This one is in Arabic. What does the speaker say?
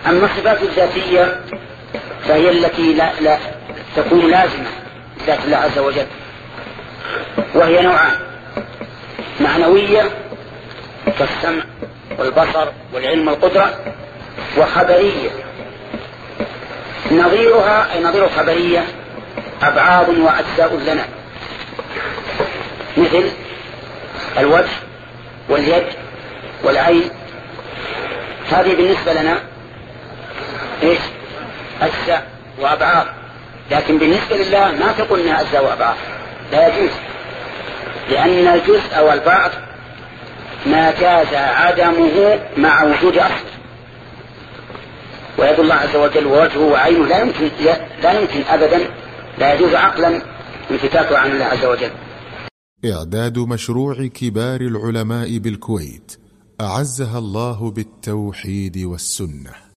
أما الصفات الذاتية فهي التي لا تكون لازمة ذات الله عز وجل، وهي نوعان: معنوية كالسمع والبصر والعلم والقدرة، وخبرية. نظيرها أي نظير الخبرية أبعاض وأجزاء لنا، مثل الوجه واليد والعين. هذه بالنسبة لنا إيش؟ أجزاء وأبعاض، لكن بالنسبة لله ما تقول إنها أجزاء وأبعاض، لا يجوز، لأن الجزء والبعض ما جاز عدمه مع وجود أصل. ويد الله عز وجل ووجهه وعينه لا يمكن أبدا، لا يجوز عقلا انفتاكه عن الله عز وجل. إعداد مشروع كبار العلماء بالكويت أعزها الله بالتوحيد والسنة.